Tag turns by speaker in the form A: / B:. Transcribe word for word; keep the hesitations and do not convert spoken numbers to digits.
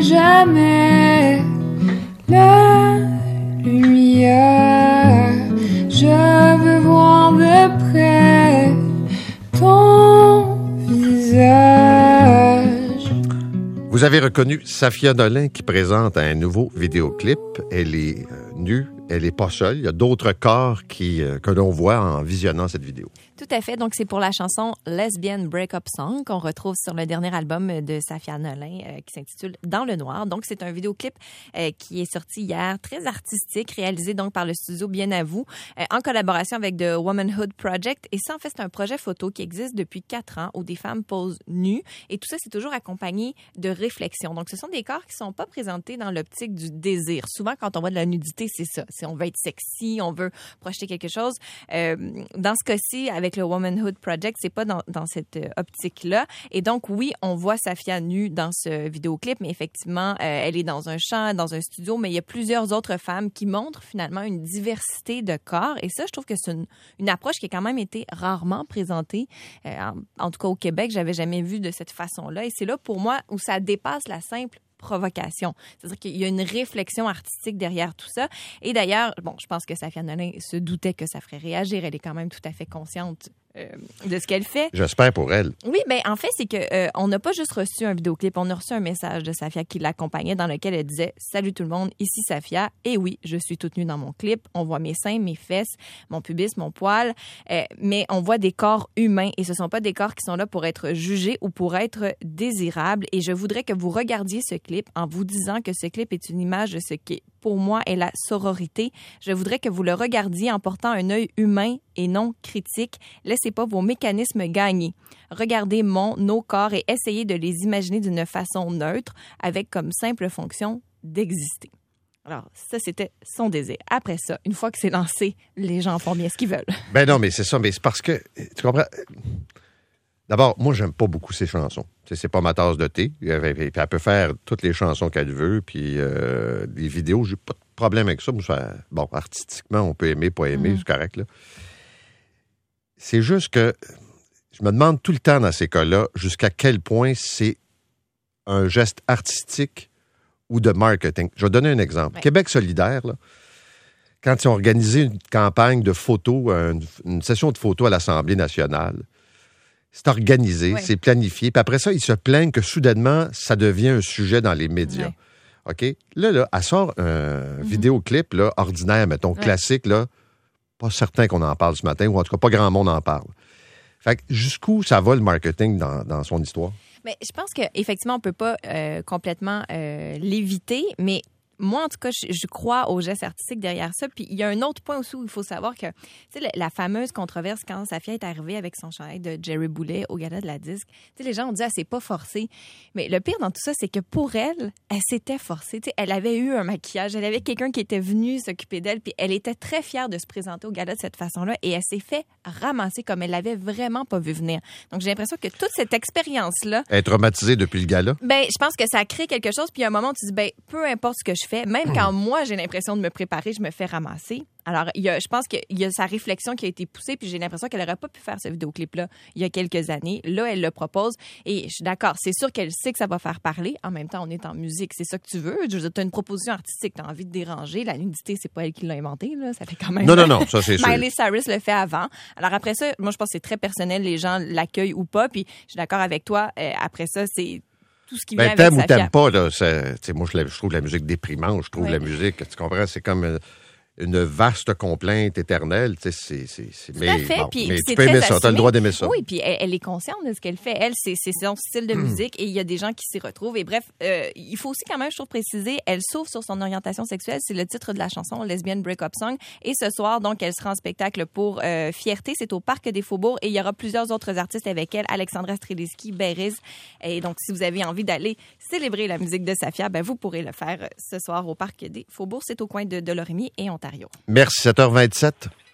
A: jamais la lumière. Je veux voir de près ton visage.
B: Vous avez reconnu Safia Nolin qui présente un nouveau vidéoclip. Elle est euh, nue, elle n'est pas seule. Il y a d'autres corps qui, euh, que l'on voit en visionnant cette vidéo.
C: Tout à fait. Donc, c'est pour la chanson Lesbian Breakup Song qu'on retrouve sur le dernier album de Safia Nolin euh, qui s'intitule Dans le noir. Donc, c'est un vidéoclip euh, qui est sorti hier, très artistique, réalisé donc par le studio Bien à vous, euh, en collaboration avec The Womanhood Project. Et ça, en fait, c'est un projet photo qui existe depuis quatre ans où des femmes posent nues. Et tout ça, c'est toujours accompagné de réflexion. Donc, ce sont des corps qui sont pas présentés dans l'optique du désir. Souvent, quand on voit de la nudité, c'est ça. C'est on veut être sexy, on veut projeter quelque chose. Euh, dans ce cas-ci, avec le Womanhood Project, c'est pas dans, dans cette euh, optique-là. Et donc, oui, on voit Safia nue dans ce vidéoclip, mais effectivement, euh, elle est dans un champ, dans un studio, mais il y a plusieurs autres femmes qui montrent finalement une diversité de corps. Et ça, je trouve que c'est une, une approche qui a quand même été rarement présentée. Euh, en, en tout cas, au Québec, j'avais jamais vu de cette façon-là. Et c'est là, pour moi, où ça dépasse la simple provocation. C'est-à-dire qu'il y a une réflexion artistique derrière tout ça. Et d'ailleurs, bon, je pense que Safia Nolin se doutait que ça ferait réagir. Elle est quand même tout à fait consciente euh, de ce qu'elle fait.
B: J'espère pour elle.
C: Oui, bien, en fait, c'est que euh, on n'a pas juste reçu un vidéoclip, on a reçu un message de Safia qui l'accompagnait dans lequel elle disait « Salut tout le monde, ici Safia. Et oui, je suis toute nue dans mon clip. On voit mes seins, mes fesses, mon pubis, mon poil. Euh, mais on voit des corps humains et ce ne sont pas des corps qui sont là pour être jugés ou pour être désirables. Et je voudrais que vous regardiez ce clip en vous disant que ce clip est une image de ce qui, pour moi, est la sororité. Je voudrais que vous le regardiez en portant un œil humain et non critique. Laissez pas vos mécanismes gagner. Regardez mon, nos corps et essayez de les imaginer d'une façon neutre avec comme simple fonction d'exister. » Alors, ça, c'était son désir. Après ça, une fois que c'est lancé, les gens font bien ce qu'ils veulent.
B: Ben non, mais c'est ça. Mais c'est parce que, tu comprends... D'abord, moi, j'aime pas beaucoup ses chansons. T'sais, c'est pas ma tasse de thé. Elle peut faire toutes les chansons qu'elle veut, puis euh, des vidéos, j'ai pas de problème avec ça. ça. Bon, artistiquement, on peut aimer, pas aimer, mm-hmm. c'est correct, là. C'est juste que je me demande tout le temps dans ces cas-là jusqu'à quel point c'est un geste artistique ou de marketing. Je vais donner un exemple. Ouais. Québec solidaire, là, quand ils ont organisé une campagne de photos, une, une session de photos à l'Assemblée nationale, c'est organisé, ouais. c'est planifié. Puis après ça, ils se plaignent que soudainement, ça devient un sujet dans les médias. Ouais. OK? Là, là, elle sort un mm-hmm. vidéoclip là, ordinaire, mettons, ouais. classique, là. Pas certain qu'on en parle ce matin, ou en tout cas, pas grand monde en parle. Fait que jusqu'où ça va le marketing dans, dans son histoire?
C: Mais je pense qu'effectivement, on ne peut pas euh, complètement euh, l'éviter, mais moi, en tout cas, je, je crois aux gestes artistiques derrière ça. Puis il y a un autre point aussi où il faut savoir que, tu sais, la, la fameuse controverse quand Safia est arrivée avec son chandail de Jerry Boulet au gala de la disque, tu sais, les gens ont dit, ah, c'est pas forcé. Mais le pire dans tout ça, c'est que pour elle, elle s'était forcée. Tu sais, elle avait eu un maquillage, elle avait quelqu'un qui était venu s'occuper d'elle, puis elle était très fière de se présenter au gala de cette façon-là, et elle s'est fait ramasser comme elle l'avait vraiment pas vu venir. Donc j'ai l'impression que toute cette expérience-là,
B: elle est traumatisée depuis le gala.
C: Ben, je pense que ça crée quelque chose, puis il y a un moment où tu dis, ben, peu importe ce que je fais, même quand moi, j'ai l'impression de me préparer, je me fais ramasser. Alors, il y a, je pense qu'il y a sa réflexion qui a été poussée, puis j'ai l'impression qu'elle n'aurait pas pu faire ce vidéoclip-là il y a quelques années. Là, elle le propose, et je suis d'accord, c'est sûr qu'elle sait que ça va faire parler. En même temps, on est en musique, c'est ça que tu veux. Tu as une proposition artistique, tu as envie de déranger. La nudité, c'est pas elle qui l'a inventée, là. Ça fait quand même...
B: Non, non, non, ça, c'est sûr.
C: Miley Cyrus le fait avant. Alors après ça, moi, je pense que c'est très personnel, les gens l'accueillent ou pas, puis je suis d'accord avec toi. Euh, après ça, c'est... tout ce qui vient
B: ben,
C: avec
B: t'aimes ou t'aimes
C: Safia.
B: pas, là, c'est, moi, je, je trouve la musique déprimante, je trouve oui. la musique, tu comprends, c'est comme une, une vaste complainte éternelle, tu sais, c'est, c'est, c'est,
C: tout
B: mais,
C: à fait,
B: bon,
C: puis,
B: mais
C: puis
B: tu peux aimer ça, t'as le droit d'aimer ça.
C: Oui, puis elle, elle est consciente de ce qu'elle fait, elle, c'est, c'est son style de mm. musique, et il y a des gens qui s'y retrouvent, et bref, euh, il faut aussi quand même, je trouve, préciser, elle s'ouvre sur son orientation sexuelle, c'est le titre de la chanson, Lesbian Breakup Song, et ce soir, donc, elle sera en spectacle pour euh, Fierté, c'est au Parc des Faubourgs, et il y aura plusieurs autres artistes avec elle, Alexandra Streliski, Beriz, et donc, si vous avez envie d'aller célébrer la musique de Safia, ben, vous pourrez le faire ce soir au Parc des Faubourgs, c'est au coin de Delorimier et Ontario.
B: Merci, sept heures vingt-sept.